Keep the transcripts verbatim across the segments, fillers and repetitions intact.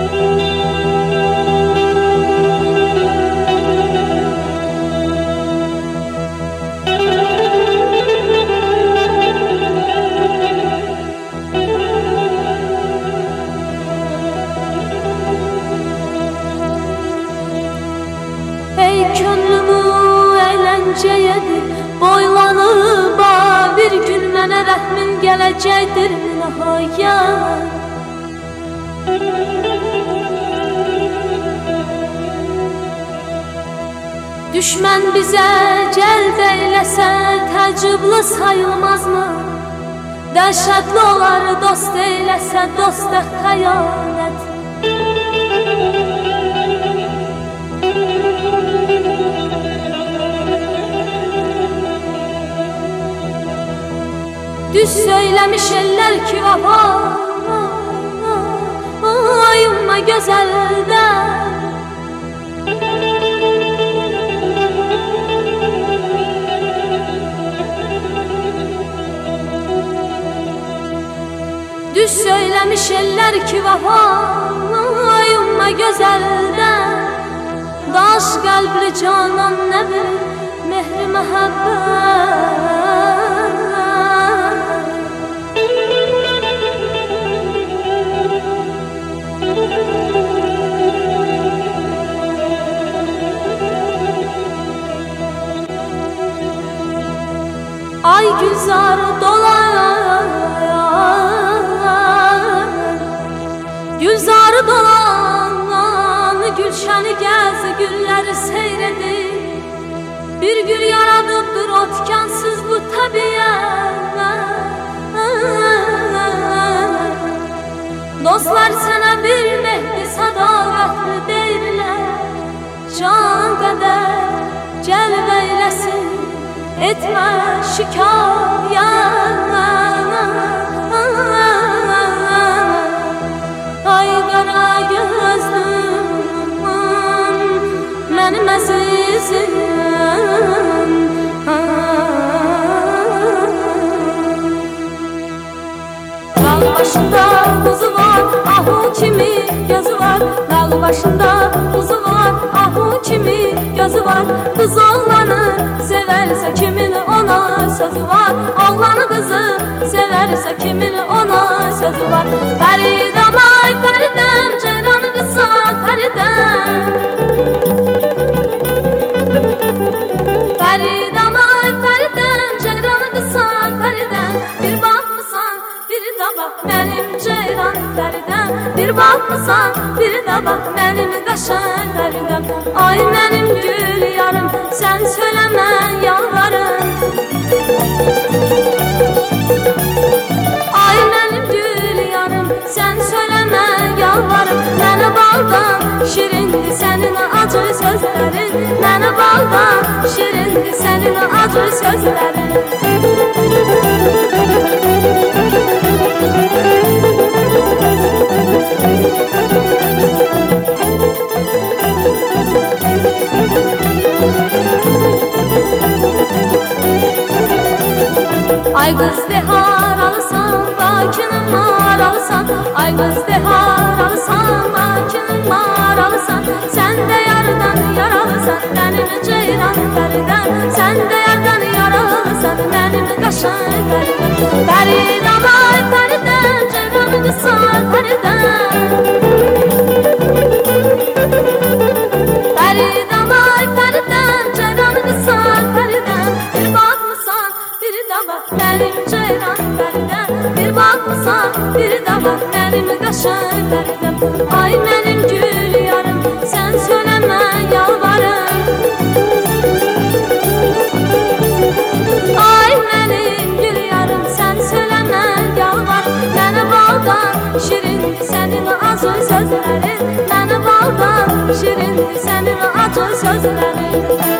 Boylanıba bir gün mənə rəhmin gələcəkdir nəhayət. Düşmən bizə cəlb eyləsə təəccüblü sayılmazmı? Dəhşətli olar dost eyləsə dosta xəyanət. Düz söyləmiş eller ki vəfa, ayınma gözəldən. Düz söyləmiş eller ki vəfa, ayınma gözəldən. Daş qəlbli canan nə bilir mehri məhəbbət. Ay güzar dolar, güzar dolan, gülşəni gəz, gülləri seyredir. Bir gül yaradıbdır o tikansız bu təbiət. Dostlar sənə bir mehdi sədaqətli deyirlər. Can qədər cəlb eyləsin, etmə şikayət. Ay qara gözlüm, mənim əzizim. Dağ başında kuzu var, ahu kimi gözü var. Dağ başında kuzu var, ahu kimi gözü var. Kız oğlanı severse kimin ona sözü var. Oğlanı kızı severse kimin ona sözü var. Feridem ay Feridem, ceylanı kısa Feridem. Feridem ay Feridem, ceylanı kısa Feridem. Bir bakmışsan bir de bak benim ceylan Feridem. Bir bakmışsan bir de bak benim kaşan Feridem. Ay benim gül yarım, sen söyleme yalvarım. Ay benim gül yarım, sen söyleme yalvarım. Mənə baldan şirindi senin acı sözlerin. Mənə baldan şirindi senin acı sözlerin. Ay kız de haralısan, bakının maralısan. Ay kız de haralısan, bakının maralısan. Sen de yardan yaralısan, benim ceylan Feridem. Sen de yardan yaralısan, benim kaşan Feridem. Feridem ay Feridem, ceylanı kısa Feridem. Feridem ay Feridem, ceylanı kısa Feridem. Bir bakmışsan bir de bak benim ceylan Feridem. Bir bakmışsan bir de bak benim kaşan Feridem. Ay benim gül yarım, sen söyleme yalvarım. Ay benim gül yarım, sen söyleme yalvarım. Mənə baldan şirindi senin acı sözlerin. Mənə baldan şirindi senin acı sözlerin.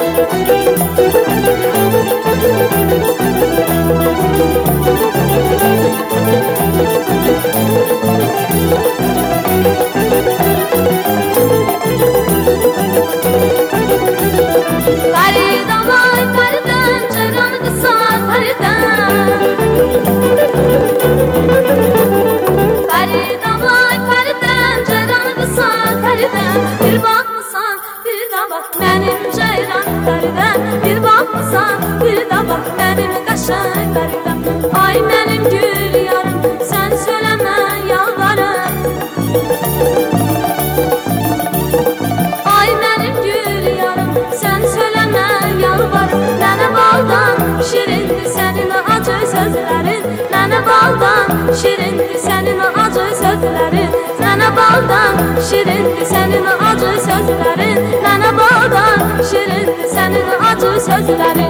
Feridem ay Feridem, ceylanı kısa Feridem. Feridem ay Feridem, ceylanı kısa şirindir senin acı sözlerin. Nənə baldan şirindir senin acı sözlerin.